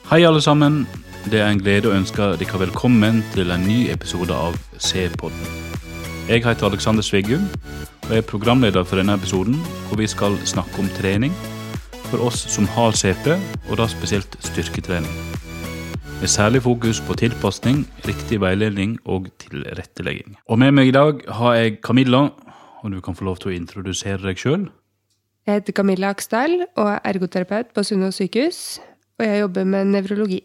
Hei alle sammen, det en glede å ønske dere velkommen til en ny episode av C-podden. Jeg heter Alexander Svegum, og jeg er programleder for denne episoden, hvor vi skal snakke om trening for oss som har CP, og da spesielt styrketrening. Med særlig fokus på tilpasning, riktig veiledning og tilrettelegging. Og med meg i dag har jeg Camilla, og du kan få lov til å introdusere deg selv. Jeg heter Camilla Aksdal og er ergoterapeut på Sunnaas sykehus, og jeg jobber med nevrologi.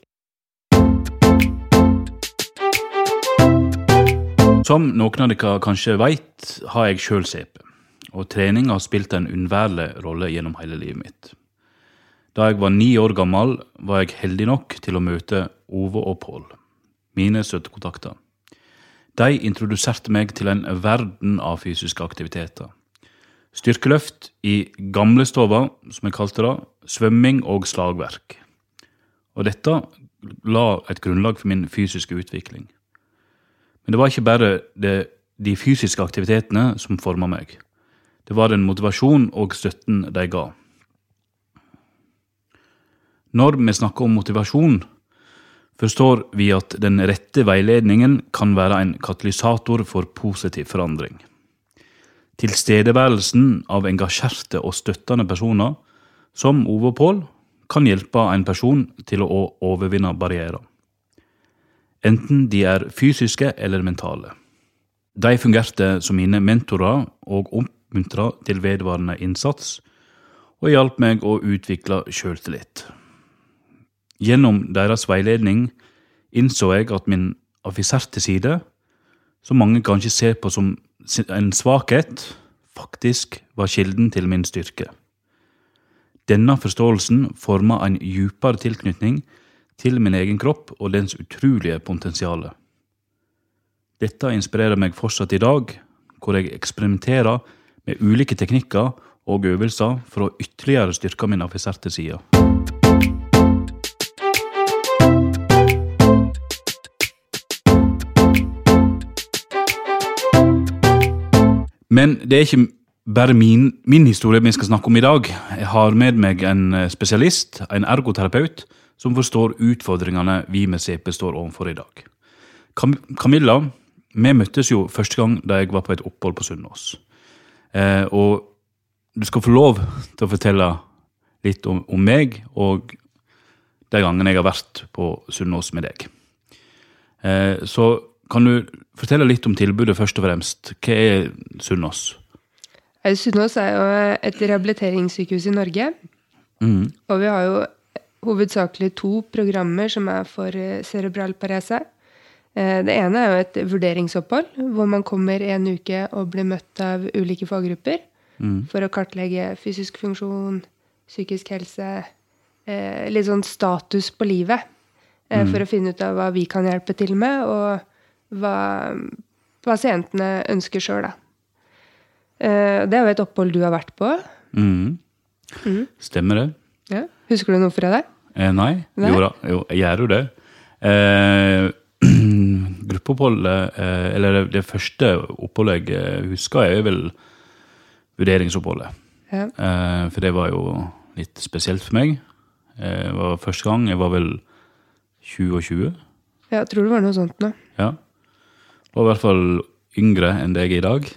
Som noen av dere kanskje vet, har jeg selv CP, og trening har spilt en unnværlig rolle gjennom hele livet mitt. Da jeg var 9 år gammel, var jeg heldig nok til å møte Ove og Pål, mine støttekontakter. De introduserte meg til en verden av fysiske aktiviteter. Styrkeløft i gamlestova, som jeg kalte det, svømming og slagverk. Og dette la et grunnlag for min fysiske utvikling. Men det var ikke bare de fysiske aktivitetene som formet meg. Det var den motivasjon og støtten de ga. Når vi snakker om motivasjon, forstår vi at den rette veiledningen kan være en katalysator for positiv forandring. Tilstedeværelsen av engasjerte og støttende personer, som Ove og Pål, kan hjelpe en person til å overvinne barrierer. Enten de er fysiske eller mentale. De fungerte som mine mentorer og oppmuntret til vedvarende innsats, og hjalp meg å utvikle selvtillit. Gjennom deres veiledning innså jeg at min affiserte side, som mange kanskje ser på som en svakhet, faktisk var kilden til min styrke. Denne forståelsen formet en djupere tilknytning til min egen kropp og dens utrolige potensiale. Dette inspirerer meg fortsatt i dag, hvor jeg eksperimenterer med ulike teknikker og øvelser for å ytterligere styrke min affiserte side. Men det er ikke bare min historie vi skal snakke om i dag. Jeg har med meg en spesialist, en ergoterapeut, som forstår utfordringene vi med CP står overfor i dag. Camilla, vi møttes jo første gang da jeg var på et opphold på Sunnaas. Og du skal få lov til å fortelle litt om meg og de gangene jeg har vært på Sunnaas med deg. Så kan du fortelle litt om tilbudet først og fremst? Hva er Sunnaas? Sunnaas er jo et rehabiliteringssykehus i Norge, og vi har jo hovedsakelig 2 programmer som er for cerebral parese. Det ene er jo et vurderingsopphold, hvor man kommer 1 uke og blir møtt av ulike faggrupper for å kartlegge fysisk funksjon, psykisk helse, litt sånn status på livet, for å finne ut av hva vi kan hjelpe til med, og hva pasientene ønsker selv da. Det er jo et opphold du har vært på. Stemmer det? Ja. Husker du noe fra det? Nei. Jo, jeg gjør jo det. Gruppeoppholdet, eller det første oppholdet jeg husker, er vel vurderingsoppholdet. Ja. For det var jo litt spesielt for meg. Det var første gang, jeg var vel 20. Ja, jeg tror det var noe sånt nå. Ja. Jeg var i hvert fall yngre enn det jeg er i dag.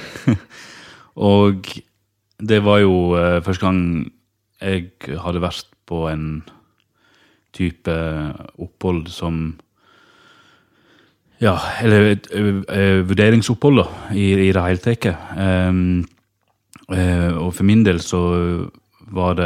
Og det var jo første gang jeg hadde vært på en type opphold som, ja, eller et vurderingsopphold da, i det hele tatt. Og for min del så var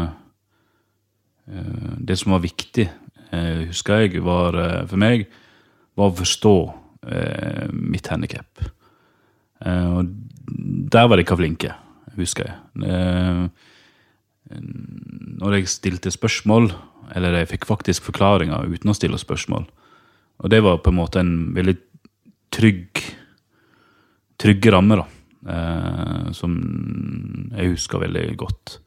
det som var viktig, husker jeg, for meg, var å forstå mitt handicap. Og der var de ikke flinke, husker jeg. Når jeg stilte spørsmål, eller jeg fikk faktisk forklaringer uten å stille spørsmål, og det var på en måte en veldig trygge ramme da, som jeg husker veldig godt.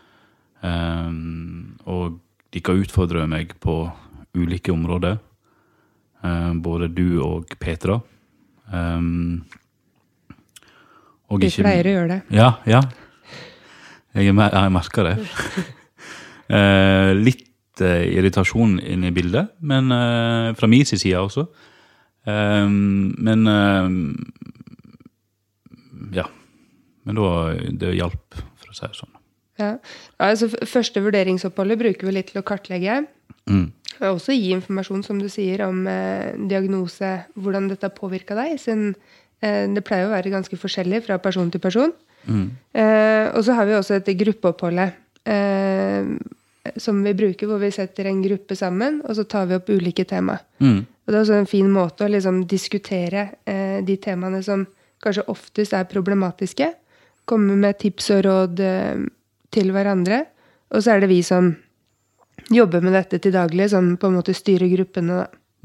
Og de kan utfordre meg på ulike områder, både du og Petra. Vi pleier å gjøre det. Ja. Jeg merker det. Litt litt irritasjon inn I bildet, men fra min side også. Men ja, men det hjalp, for å si det sånn. Ja, altså første vurderingsoppholdet bruker vi litt til å kartlegge. Og også gi informasjon, som du sier, om diagnose, hvordan dette påvirker deg, siden det pleier å være ganske forskjellig fra person til person. Og så har vi også et gruppeoppholdet som vi bruker, hvor vi setter en gruppe sammen, og så tar vi opp ulike tema. Og det også en fin måte å liksom diskutere de temaene som kanskje oftest problematiske, komme med tips og råd til hverandre, og så det vi som jobber med dette til daglig, som på en måte styrer gruppene.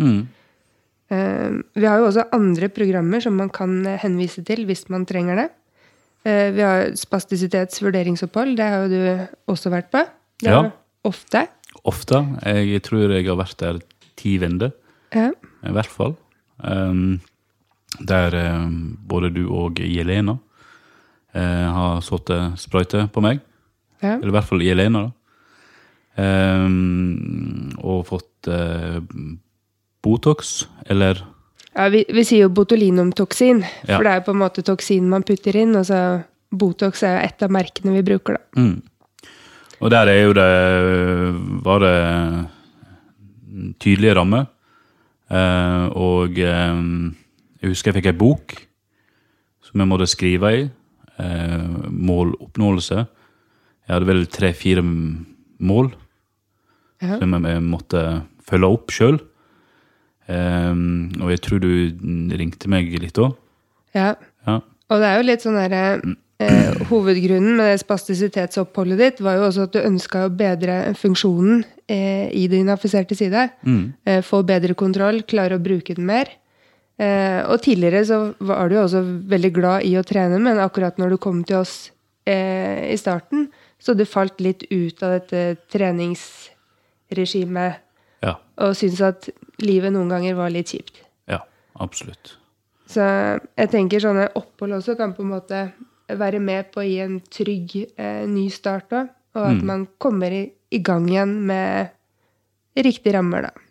Vi har jo også andre programmer som man kan henvise til hvis man trenger det. Vi har spastisitetsvurderingsopphold, det har jo du også vært på. Det Ja. Ofte. Ofte. Jeg tror jeg har vært der 10 vender. Ja. I hvert fall. Der både du og Jelena har satt sprøyte på meg. Ja. Eller I hvert fall Jelena da. Og fått Botox, eller... Ja, vi sier jo botulinumtoksin, Ja. for det på en måte toksin man putter inn, og så Botox jo et av merkene vi bruker da. Og der jo det, var det tydelige rammer. Og jeg husker jeg fikk en bok som jeg måtte skrive I. Måloppnåelse. Jeg hadde vel 3-4 mål Ja. som jeg måtte følge opp selv. Og jeg tror du ringte meg litt også. Ja. Ja. Og det jo litt sånn der, hovedgrunnen med det spastisitetsoppholdet ditt var jo også at du ønsket å bedre funksjonen I din affiserte side. Få bedre kontroll, klare å bruke den mer. Og tidligere så var du jo også veldig glad I å trene, men akkurat når du kom til oss I starten, så du falt litt ut av dette treningsregimet Ja. og syntes at livet noen ganger var litt kjipt. Ja, absolutt. Så jeg tenker sånne opphold også kan på en måte være med på å gi en trygg ny start da, og at man kommer I gang igjen med riktige rammer da.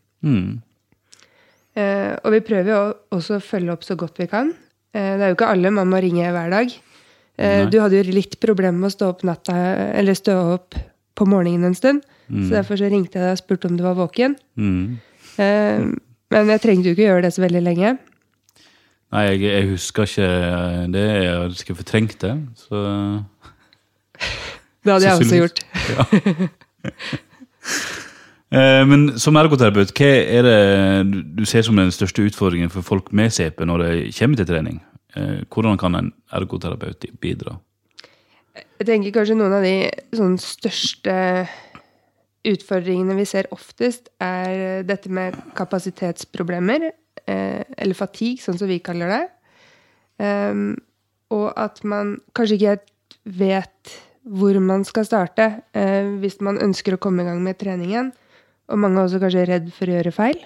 Og vi prøver jo også å følge opp så godt vi kan. Det jo ikke alle man må ringe hver dag. Du hadde jo litt problem med å stå opp natta, eller stå opp på morgenen en stund, så derfor så ringte jeg deg og spurte om du var våken. Men jeg trengte jo ikke gjøre det så veldig lenge. Nei, jeg husker ikke det. Jeg hadde ikke fortrengt det, så... Det hadde jeg også gjort. Ja. Men som ergoterapeut, hva det du ser som den største utfordringen for folk med CP når det kommer til trening? Hvordan kan en ergoterapeut bidra? Jeg tenker kanskje noen av de sånn, største utfordringene vi ser oftest dette med kapasitetsproblemer, eller fatigue, sånn som vi kaller det. Og at man kanskje ikke vet hvor man skal starte hvis man ønsker å komme I gang med treningen. Og mange er også kanskje redd for å gjøre feil.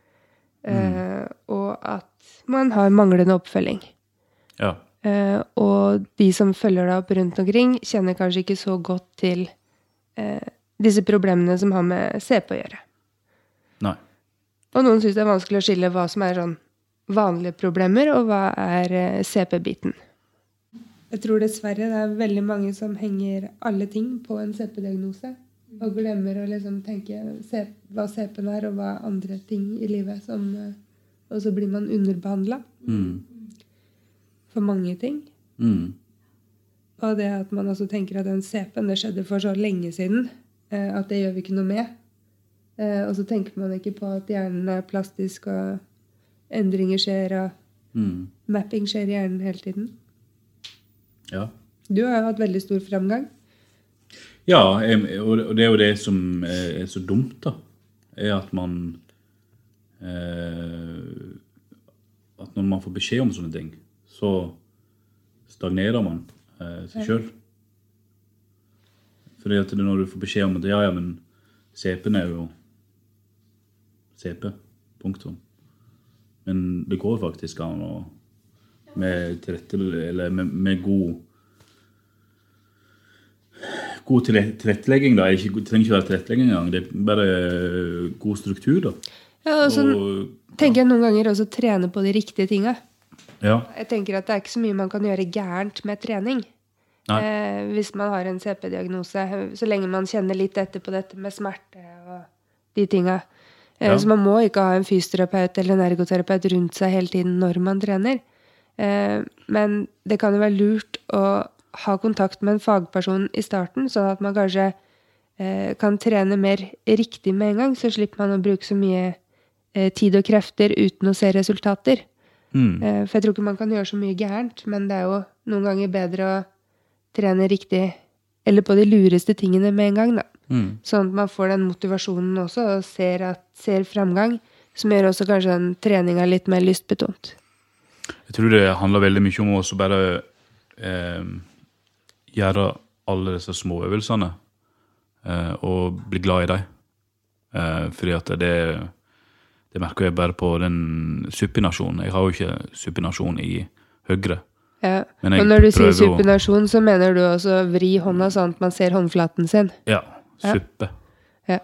Og at man har manglende oppfølging. Ja. Og de som følger deg opp rundt omkring kjenner kanskje ikke så godt til disse problemene som har med CP å gjøre. Nei. Og noen synes det vanskelig å skille hva som sånn vanlige problemer, og hva CP-biten. Jeg tror dessverre det veldig mange som henger alle ting på en CP-diagnose, og glemmer å liksom tenke hva CP-en og hva andre ting I livet, og så blir man underbehandlet for mange ting. Og det at man også tenker at den CP-en, det skjedde for så lenge siden, at det gjør vi ikke noe med. Og så tenker man ikke på at hjernen plastisk, og endringer skjer, og mapping skjer I hjernen hele tiden. Ja. Du har jo hatt veldig stor fremgang. Ja, og det jo det som så dumt da, at man at når man får beskjed om sånne ting, så stagnerer man seg selv. Fordi at når du får beskjed om at ja, men CP-en jo CP, punktum. Men det går faktisk an å med god god tilrettelegging da? Det trenger ikke være tilrettelegging engang, det bare god struktur da. Ja, og så tenker jeg noen ganger også trene på de riktige tingene. Ja. Jeg tenker at det ikke så mye man kan gjøre gærent med trening. Hvis man har en CP-diagnose, så lenge man kjenner litt etter på dette med smerte og de tingene. Så man må ikke ha en fysioterapeut eller en ergoterapeut rundt seg hele tiden når man trener. Men det kan jo være lurt å ha kontakt med en fagperson i starten, sånn at man kanskje kan trene mer riktig med en gang, så slipper man å bruke så mye tid og krefter uten å se resultater. For jeg tror ikke man kan gjøre så mye gærent, men det er jo noen ganger bedre å trene riktig, eller på de lureste tingene med en gang da. Sånn at man får den motivasjonen også, og ser fremgang, som gjør også kanskje den treningen litt mer lystbetont. Jeg tror det handler veldig mye om å bare gjøre alle disse små øvelsene og bli glad i dem. Fordi at det merker jeg bare på den supinasjonen. Jeg har jo ikke supinasjon i høyre. Ja, og når du sier supinasjon, så mener du også vri hånda sånn at man ser håndflaten sin. Ja, suppe. Ja.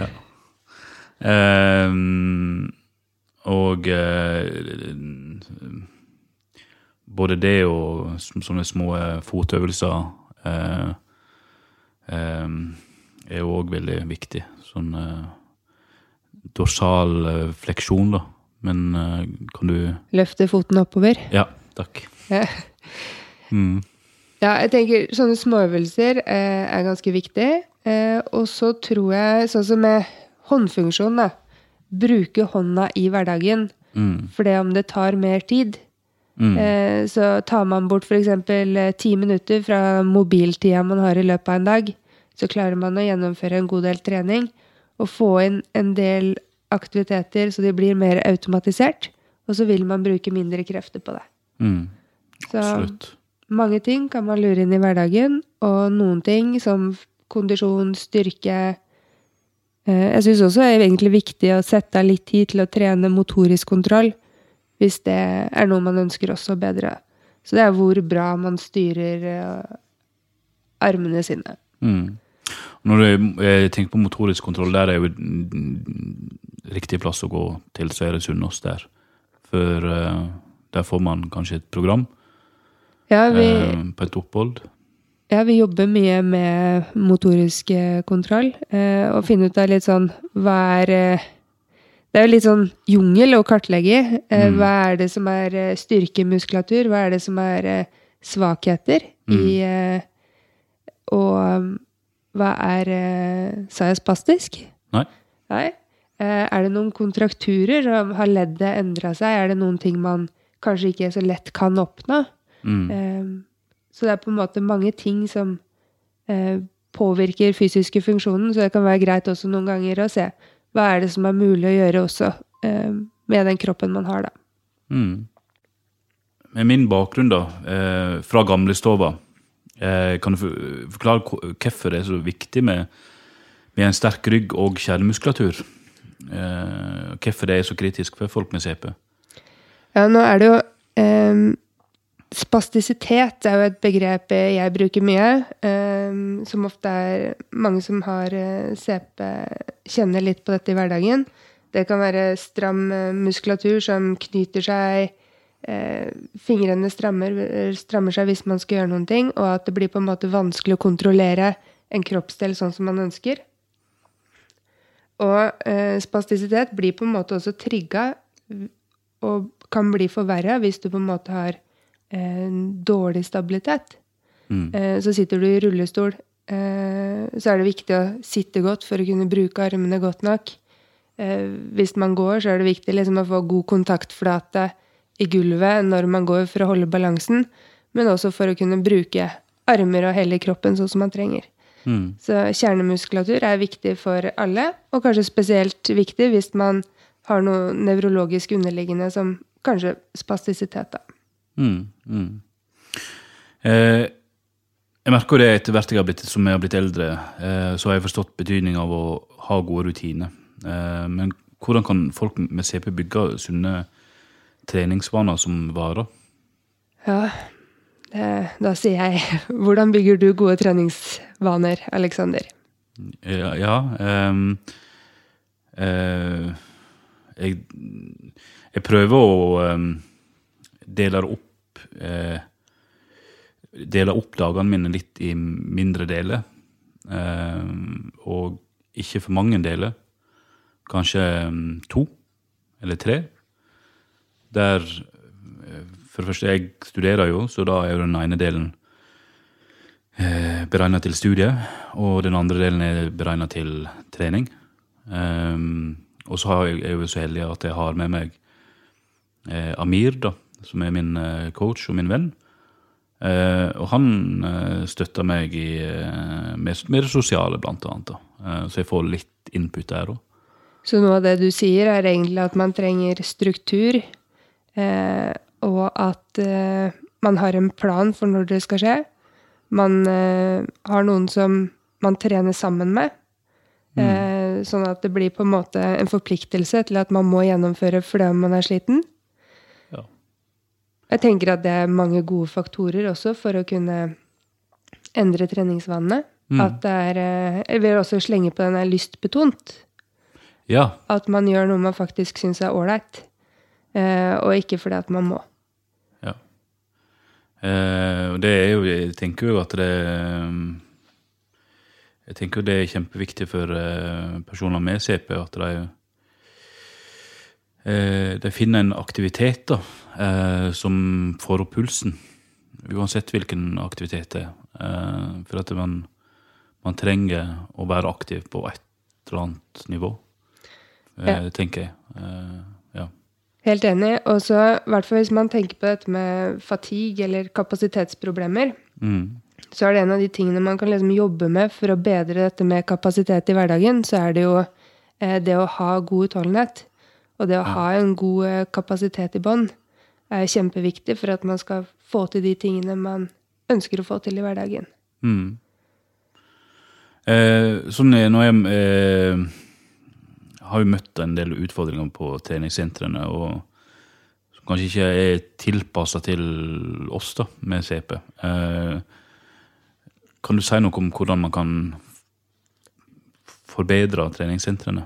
Og både det og sånne små fotøvelser er jo også veldig viktig. Sånn dorsal fleksjon da. Men kan du... Løfte foten oppover? Ja, takk. Ja, jeg tenker sånne småøvelser er ganske viktig. Og så tror jeg, sånn som med håndfunksjon da, bruke hånda i hverdagen. For det om det tar mer tid, så tar man bort for eksempel 10 minutter fra mobiltida man har i løpet av en dag, så klarer man å gjennomføre en god del trening og få inn en del aktiviteter så de blir mer automatisert, og så vil man bruke mindre krefter på det. Så absolutt. Mange ting kan man lure inn i hverdagen, og noen ting som kondisjon, styrke. Jeg synes også det er egentlig viktig å sette av litt tid til å trene motorisk kontroll, hvis det er noe man ønsker også bedre. Så det er hvor bra man styrer armene sine. Når jeg tenker på motorisk kontroll, der er jo riktig plass å gå til, så er det Sunnaas der. For der får man kanskje et program på et opphold. Ja, vi jobber mye med motorisk kontroll, og finne ut av litt sånn, det er jo litt sånn jungel å kartlegge. Hva er det som er styrkemuskulatur? Hva er det som er svakheter? Og hva er, sa jeg spastisk? Nei. Er det noen kontrakturer? Har leddet endret seg? Er det noen ting man kanskje ikke så lett kan oppnå? Så det er på en måte mange ting som påvirker fysiske funksjonen, så det kan være greit også noen ganger å se hva er det som er mulig å gjøre også med den kroppen man har da. Med min bakgrunn da, fra Gamlestova, kan du forklare hvorfor det er så viktig med en sterk rygg og kjernemuskulatur? Hvorfor det er så kritisk for folk med CP? Ja, nå er det jo spastisitet er jo et begrep jeg bruker mye, som ofte er mange som har CP kjenner litt på dette i hverdagen. Det kan være stram muskulatur som knyter seg, fingrene strammer seg hvis man skal gjøre noen ting, og at det blir på en måte vanskelig å kontrollere en kroppsdel sånn som man ønsker. Og spastisitet blir på en måte også trigget, og kan bli forverret hvis du på en måte har dårlig stabilitet. Så sitter du i rullestol, så er det viktig å sitte godt for å kunne bruke armene godt nok. Hvis man går, så er det viktig liksom å få god kontaktflate i gulvet når man går for å holde balansen, men også for å kunne bruke armer og hele kroppen sånn som man trenger. Så kjernemuskulatur er viktig for alle, og kanskje spesielt viktig hvis man har noe nevrologisk underliggende som kanskje spastisitet da. Jeg merker det etter hvert som jeg har blitt eldre, så har jeg forstått betydningen av å ha gode rutiner. Men hvordan kan folk med CP bygge sunne treningsvaner som varer? Ja, Da sier jeg, hvordan bygger du gode treningsvaner, Alexander? Jeg prøver å dele opp dagene mine litt i mindre deler, og ikke for mange deler, kanskje 2 eller 3, der for det første, jeg studerer jo, så da jo den ene delen beregnet til studie, og den andre delen beregnet til trening. Og så er jeg jo så heldig at jeg har med meg Amir, da, som min coach og min venn. Og han støtter meg med det sosiale, blant annet. Så jeg får litt input der også. Så noe av det du sier egentlig at man trenger struktur, og at man har en plan for når det skal skje. Man har noen som man trener sammen med, sånn at det blir på en måte en forpliktelse til at man må gjennomføre fordi man sliten. Ja. Jeg tenker at det mange gode faktorer også for å kunne endre treningsvanene. At det jeg vil også slenge på den lystbetont. Ja. At man gjør noe man faktisk synes ålreit, og ikke fordi at man må. Ja. Og det jo, jeg tenker jo at det kjempeviktig for personer med CP, at de finner en aktivitet da, som får opp pulsen, uansett hvilken aktivitet det for at man trenger å være aktiv på et eller annet nivå, tenker jeg. Ja. Helt enig, og så i hvert fall hvis man tenker på dette med fatigue eller kapasitetsproblemer, så det en av de tingene man kan liksom jobbe med for å bedre dette med kapasitet i hverdagen, så det jo det å ha god utholdenhet, og det å ha en god kapasitet i bånd kjempeviktig for at man skal få til de tingene man ønsker å få til i hverdagen. Sånn når jeg har jo møtt en del utfordringer på treningssentrene, og som kanskje ikke tilpasset til oss da, med CP. Kan du si noe om hvordan man kan forbedre treningssentrene?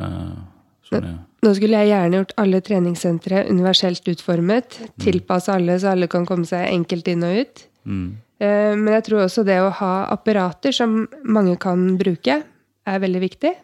Nå skulle jeg gjerne gjort alle treningssentre universelt utformet, tilpasse alle så alle kan komme seg enkelt inn og ut. Men jeg tror også det å ha apparater som mange kan bruke veldig viktig.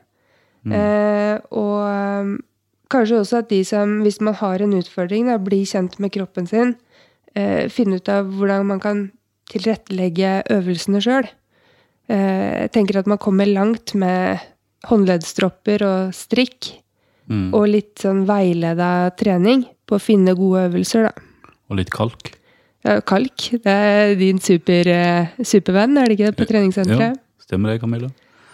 Og kanskje også at de som, hvis man har en utfordring, da, blir kjent med kroppen sin, finne ut av hvordan man kan tilrettelegge øvelsene selv. Jeg tenker at man kommer langt med håndleddstropper og strikk, og litt sånn veiledet trening på å finne gode øvelser, da. Og litt kalk? Ja, kalk. Det din supervenn, det ikke det, på treningssenteret? Ja, stemmer det, Camilla.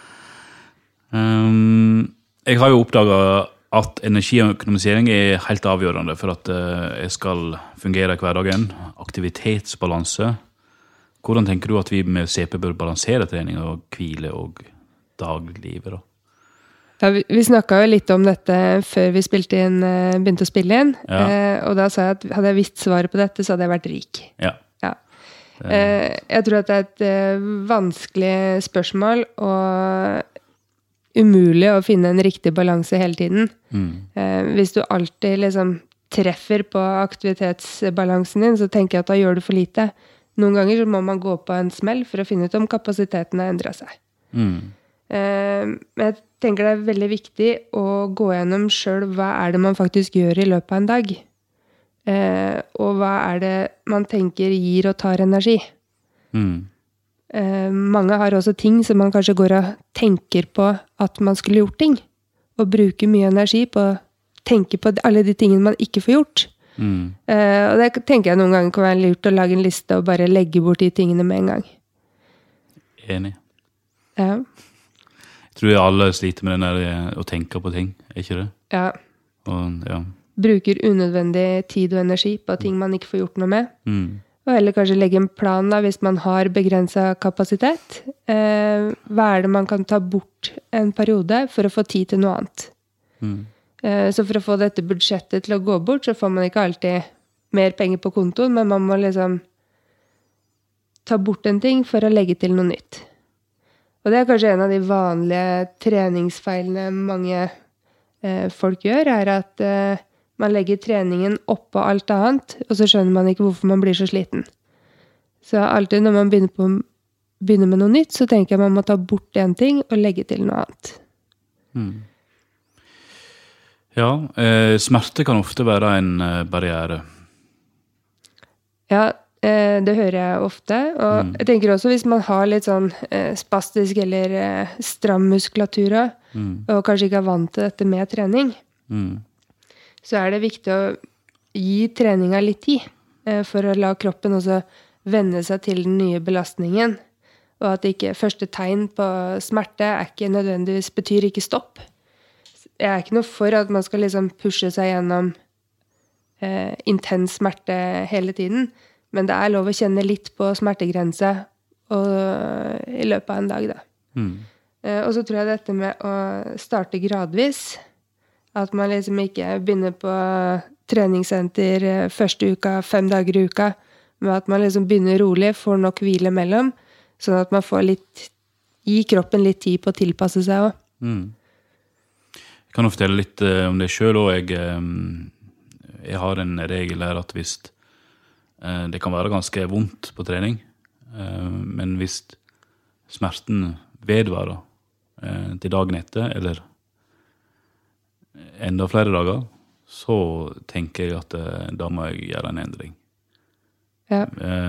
Jeg har jo oppdaget at energiøkonomisering helt avgjørende for at jeg skal fungere i hverdagen. Aktivitetsbalanse. Hvordan tenker du at vi med CP bør balansere trening og hvile og daglivet da? Ja, vi snakket jo litt om dette før vi begynte å spille inn, og da sa jeg at hadde jeg visst svaret på dette, så hadde jeg vært rik. Ja. Jeg tror at det et vanskelig spørsmål, og umulig å finne en riktig balanse hele tiden. Hvis du alltid liksom treffer på aktivitetsbalansen din, så tenker jeg at da gjør du for lite. Noen ganger så må man gå på en smell for å finne ut om kapasiteten har endret seg. Men jeg tenker det veldig viktig å gå gjennom selv hva det man faktisk gjør i løpet av en dag. Og hva det man tenker gir og tar energi. Mange har også ting som man kanskje går og tenker på at man skulle gjort ting, og bruker mye energi på å tenke på alle de tingene man ikke får gjort. Og det tenker jeg noen ganger kan være lurt å lage en liste og bare legge bort de tingene med en gang. Enig. Ja. Jeg tror alle sliter med den der å tenke på ting, ikke det? Ja. Og, bruker unødvendig tid og energi på ting man ikke får gjort noe med. Og heller kanskje legge en plan da, hvis man har begrenset kapasitet. Hva det man kan ta bort en periode for å få tid til noe annet? Så for å få dette budsjettet til å gå bort, så får man ikke alltid mer penger på kontoen, men man må liksom ta bort en ting for å legge til noe nytt. Og det kanskje en av de vanlige treningsfeilene mange folk gjør, at man legger treningen oppå alt annet, og så skjønner man ikke hvorfor man blir så sliten. Så alltid når man begynner med noe nytt, så tenker jeg man må ta bort en ting og legge til noe annet. Ja, smerte kan ofte være en barriere. Ja, det hører jeg ofte, og jeg tenker også hvis man har litt sånn spastisk eller stram muskulatur, og kanskje ikke er vant til dette med trening, så er det viktig å gi treninga litt tid, for å la kroppen også vende seg til den nye belastningen, og at ikke første tegn på smerte ikke nødvendigvis betyr ikke stopp. Jeg er ikke noe for at man skal liksom pushe seg gjennom intens smerte hele tiden, men det er lov å kjenne litt på smertegrense i løpet av en dag da. Og så tror jeg dette med å starte gradvis, at man liksom ikke begynner på treningssenter første uka, 5 dager i uka, men at man liksom begynner rolig, får nok hvile mellom, sånn at man får gi kroppen litt tid på å tilpasse seg også. Jeg kan jo fortelle litt om det selv, og jeg har en regel her at hvis det kan være ganske vondt på trening, men hvis smerten vedvarer til dagen etter, eller enda flere dager, så tenker jeg at da må jeg gjøre en endring. Ja.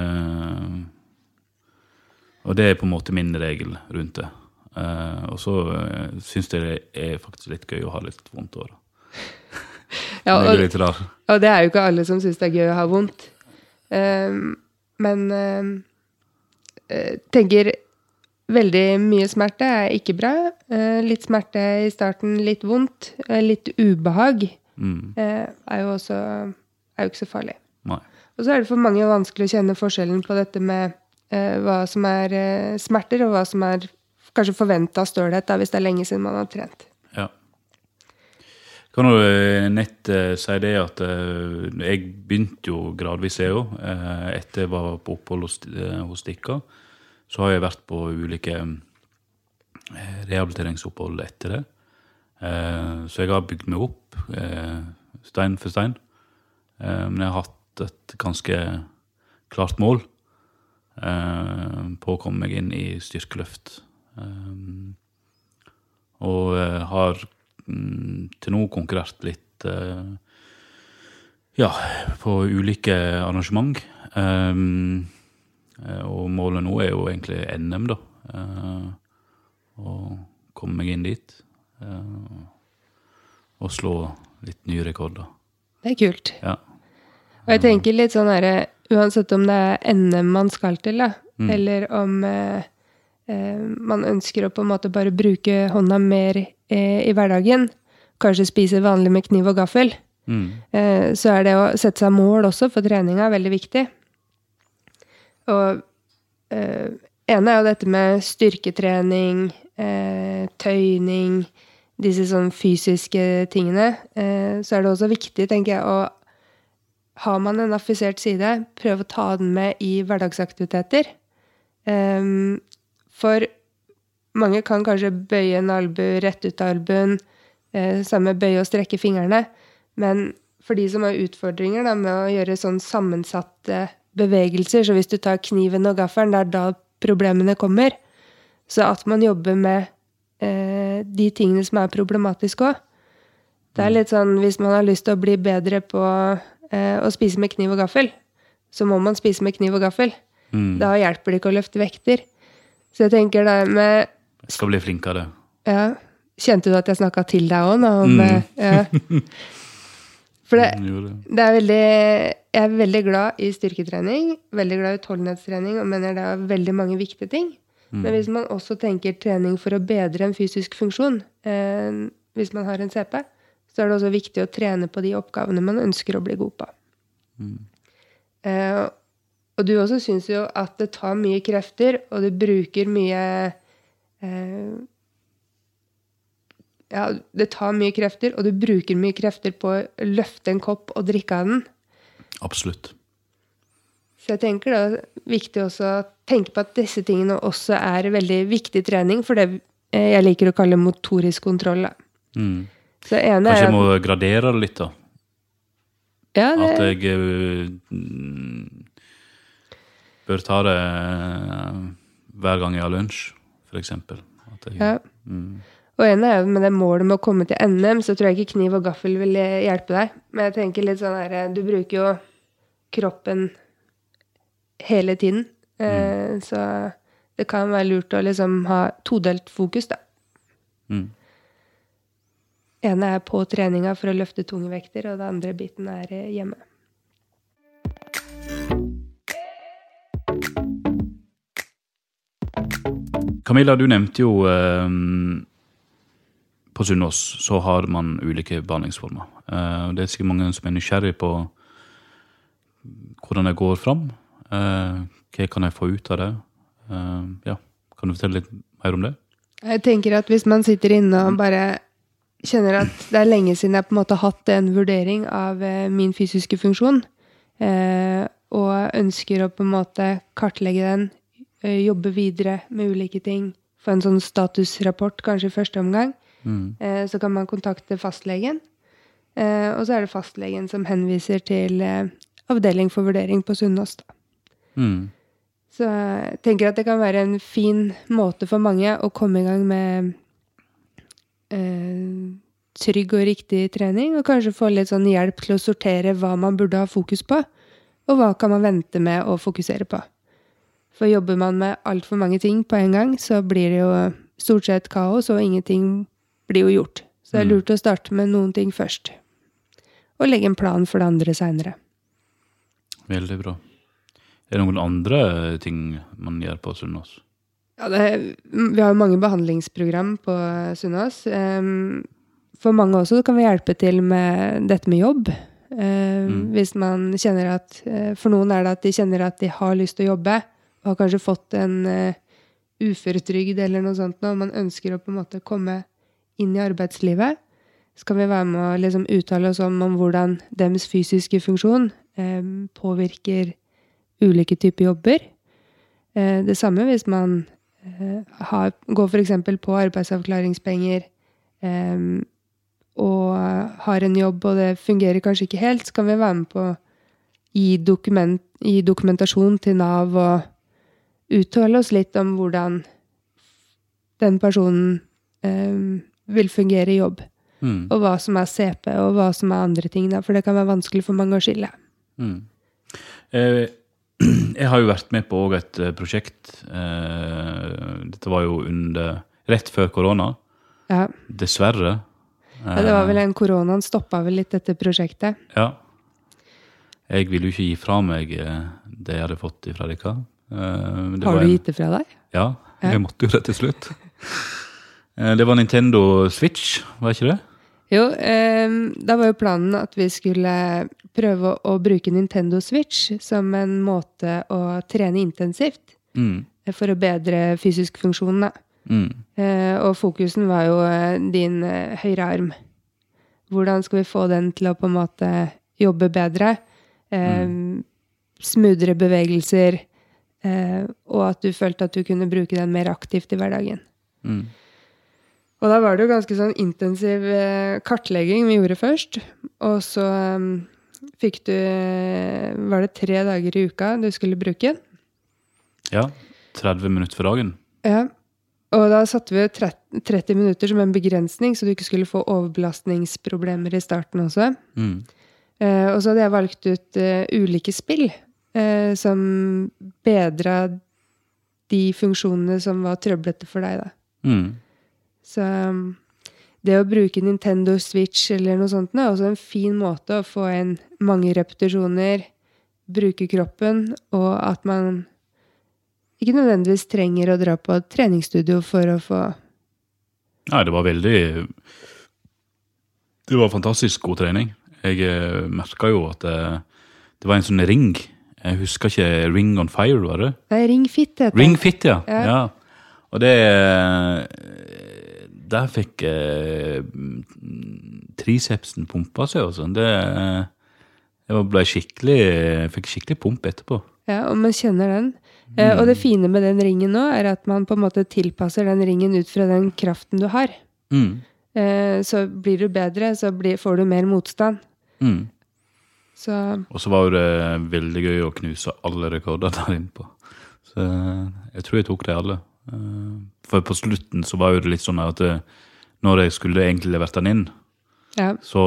Og det på en måte min regel rundt det. Og så synes jeg det faktisk litt gøy å ha litt vondt også. Ja, det litt rar. Og det jo ikke alle som synes det gøy å ha vondt. Men tenker veldig mye smerte ikke bra. Litt smerte i starten, litt vondt, litt ubehag jo ikke så farlig. Nei. Og så det for mange vanskelig å kjenne forskjellen på dette med hva som smerter, og hva som kanskje forventet stølhet hvis det lenge siden man har trent. Ja. Kan du nett si det at jeg begynte jo gradvis etter jeg var på opphold hos Dikka, så har jeg vært på ulike rehabiliteringsopphold etter det. Så jeg har bygd meg opp stein for stein. Men jeg har hatt et ganske klart mål på å komme meg inn i styrkeløft. Og har til nå konkurrert litt på ulike arrangement. Og målet nå jo egentlig NM da. Og komme meg inn dit. Og slå litt nye rekorder. Det kult. Ja. Og jeg tenker litt sånn uansett om det NM man skal til da, eller om man ønsker å på en måte bare bruke hånda mer i hverdagen, kanskje spise vanlig med kniv og gaffel, så det å sette seg mål også for treninga veldig viktig. Og ene jo dette med styrketrening, tøyning, disse sånn fysiske tingene, så det også viktig, tenker jeg, å har man en affisert side, prøv å ta den med i hverdagsaktiviteter. For mange kan kanskje bøye en albu, rett ut av albuen, samme bøye og strekke fingrene, men for de som har utfordringer da, med å gjøre sånn sammensatte bevegelser, så hvis du tar kniven og gaffelen, det da problemene kommer, så at man jobber med de tingene som problematiske også. Det litt sånn, hvis man har lyst til å bli bedre på å spise med kniv og gaffel, så må man spise med kniv og gaffel. Da hjelper det ikke å løfte vekter. Så jeg tenker da med... Jeg skal bli flinkere. Ja. Kjente du at jeg snakket til deg også? Ja. For det veldig... Jeg veldig glad i styrketrening, veldig glad i utholdenhetstrening, og mener det veldig mange viktige ting. Men hvis man også tenker trening for å bedre en fysisk funksjon, hvis man har en CP, så det også viktig å trene på de oppgavene man ønsker å bli god på. Og du også synes jo at det tar mye krefter, og du bruker mye... det tar mye krefter, og du bruker mye krefter på å løfte en kopp og drikke av den. Absolutt. Så jeg tenker det er viktig også å tenke på at disse tingene også er veldig viktig trening, for det jeg liker å kalle motorisk kontroll. Da. Så ene Kanskje jeg må gradere det litt da? Ja, det... At jeg bør ta det hver gang jeg har lunsj, for eksempel. At jeg, ja. Og en er med det målet med å komme til NM, så tror jeg ikke kniv og gaffel vil hjelpe deg. Men jeg tenker litt sånn her, du bruker jo kroppen hele tiden. Så det kan være lurt å liksom ha todelt fokus, da. Ene er på treninga for å løfte tunge vekter, og det andre biten er hjemme. Camilla, du nevnte jo på Sunnaas så har man ulike behandlingsformer. Det er sikkert mange som er nysgjerrig på hvordan det går fram. Hva kan jeg få ut av det? Ja, kan du fortelle litt mer om det? Jeg tenker at hvis man sitter inne og bare kjenner at det er lenge siden jeg på en måte har hatt en vurdering av min fysiske funksjon, og ønsker å på en måte kartlegge den, jobbe videre med ulike ting, få en sånn statusrapport kanskje i første omgang, så kan man kontakte fastlegen, og så er det fastlegen som henviser til avdeling for vurdering på Sunnaas. Så jeg tenker at det kan være en fin måte for mange å komme i gang med trygg og riktig trening, og kanskje få litt sånn hjelp til å sortere hva man burde ha fokus på, og hva kan man vente med å fokusere på. For jobber man med alt for mange ting på en gang, så blir det jo stort sett kaos, og ingenting blir jo gjort. Så det er lurt å starte med noen ting først, og legge en plan for det andre senere. Veldig bra. Er det noen andre ting man gjør på Sunnaas? Ja, vi har jo mange behandlingsprogram på Sunnaas. For mange også kan vi hjelpe til med dette med jobb. Hvis man kjenner at, for noen er det at de kjenner at de har lyst til å jobbe, og har kanskje fått en uføretrygd eller noe sånt, og man ønsker å på en måte komme inn i arbeidslivet, så kan vi være med å liksom uttale oss om hvordan deres fysiske funksjon påvirker ulike typer jobber. Det samme hvis man går for eksempel på arbeidsavklaringspenger og har en jobb, og det fungerer kanskje ikke helt, så kan vi være med på gi dokumentasjon til NAV og uttale oss litt om hvordan den personen vil fungere i jobb. Og hva som er CP, og hva som er andre ting, da, for det kan være vanskelig for mange å skille. Jeg har jo vært med på et prosjekt. Dette var jo rett før korona. Ja. Dessverre. Ja, det var vel koronaen stoppet vel litt dette prosjektet. Ja. Jeg ville jo ikke gi fra meg det jeg hadde fått i Fredrika. Har du gitt det fra deg? Ja, jeg måtte jo det til slutt. Det var Nintendo Switch, var ikke det? Jo, da var jo planen at vi skulle prøve å bruke Nintendo Switch som en måte å trene intensivt for å bedre fysisk funksjon. Og fokusen var jo din høyre arm. Hvordan skal vi få den til å på en måte jobbe bedre? Smoothere bevegelser, og at du følte at du kunne bruke den mer aktivt i hverdagen. Og da var det jo ganske sånn intensiv kartlegging vi gjorde først, og så fikk du, var det 3 dager i uka du skulle bruke? Ja, 30 minutter for dagen. Ja, og da satte vi 30 minutter som en begrensning, så du ikke skulle få overbelastningsproblemer i starten også. Og så hadde jeg valgt ut ulike spill som bedret de funksjonene som var trøblete for deg da. Så det å bruke Nintendo Switch eller noe sånt er også en fin måte å få inn mange repetisjoner, bruke kroppen, og at man ikke nødvendigvis trenger å dra på et treningsstudio for å få... Nei, det var fantastisk god trening. Jeg merket jo at det var en sånn ring. Jeg husker ikke Ring on Fire, var det? Nei, Ring Fit heter det. Ring Fit, ja. Ja. Og der fikk tricepsen pumpa seg og sånn. Jeg fikk skikkelig pump etterpå. Ja, og man kjenner den. Og det fine med den ringen nå er at man på en måte tilpasser den ringen ut fra den kraften du har. Så blir du bedre, så får du mer motstand. Og så var det veldig gøy å knuse alle rekorder der inne på. Så jeg tror jeg tok det alle. For på slutten så var det litt sånn at når jeg skulle egentlig levert den inn, så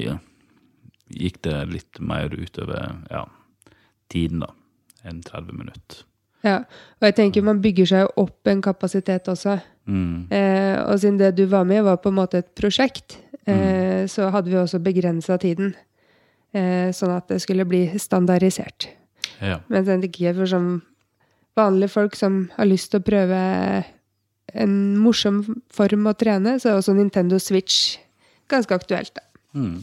gikk det litt mer utover tiden da, enn 30 minutter. Ja, og jeg tenker man bygger seg opp en kapasitet også. Og siden det du var med var på en måte et prosjekt, så hadde vi også begrenset tiden, sånn at det skulle bli standardisert. Men jeg tenker for sånn vanlige folk som har lyst til å prøve en morsom form å trene, så er også Nintendo Switch ganske aktuelt da.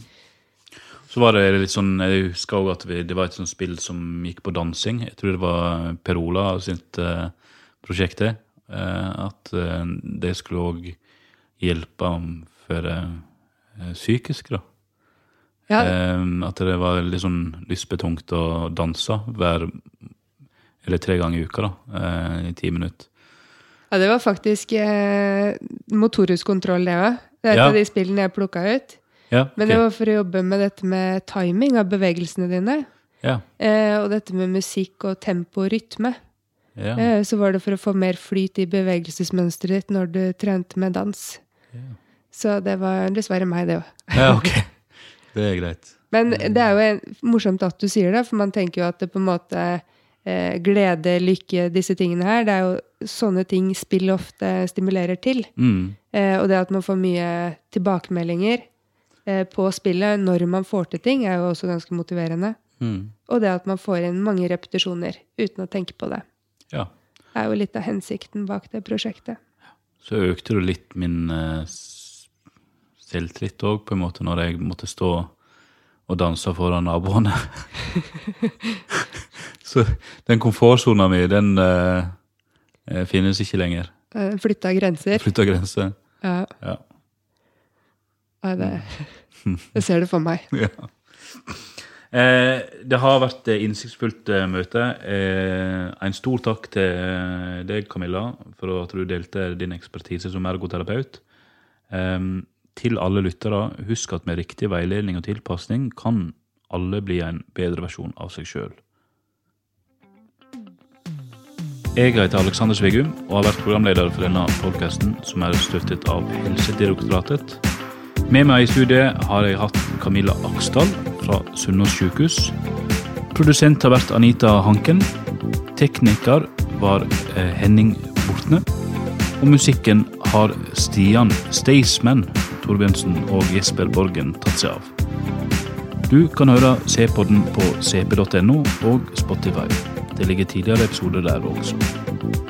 Så var det litt sånn, jeg husker også at det var et sånt spill som gikk på dansing. Jeg tror det var Per-Ola sitt prosjekt, at det skulle også hjelpe for psykisk da. At det var litt sånn lystbetungt å danse hver eller 3 ganger i uka da, i 10 minutter. Ja, det var faktisk motorisk kontroll det også. Det et av de spillene jeg plukket ut. Men det var for å jobbe med dette med timing av bevegelsene dine. Og dette med musikk og tempo og rytme. Så var det for å få mer flyt i bevegelsesmønstret ditt når du trente med dans. Så det var dessverre meg det også. Ja, ok. Det er greit. Men det er jo morsomt at du sier det, for man tenker jo at det på en måte glede, lykke, disse tingene her, det er jo sånne ting spill ofte stimulerer til. Og det at man får mye tilbakemeldinger på spillet når man får til ting, er jo også ganske motiverende. Og det at man får inn mange repetisjoner uten å tenke på det. Det er jo litt av hensikten bak det prosjektet. Så økte du litt min selvtillit også, på en måte, når jeg måtte stå og danse foran naboene. Så den komfortzonen min, den finnes ikke lenger. Flyttet grenser. Flyttet grenser. Ja, det ser det for meg. Det har vært innsiktsfullt møte. En stor takk til deg, Camilla, for at du delte din ekspertise som ergoterapeut. Til alle lyttere, husk at med riktig veiledning og tilpassning kan alle bli en bedre versjon av seg selv. Jeg heter Alexander Svegum og har vært programleder for denne podcasten som er støttet av Helsedirektoratet. Med meg i studiet har jeg hatt Camilla Aksdal fra Sunnaas sykehus. Produsent har vært Anita Hanken. Tekniker var Henning Bortne. Og musikken har Stian Staysman, Torbjørnsen og Jesper Borgen tatt seg av. Du kan høre C-podden på cp.no og Spotify. Det ligger tidligere episoder der også.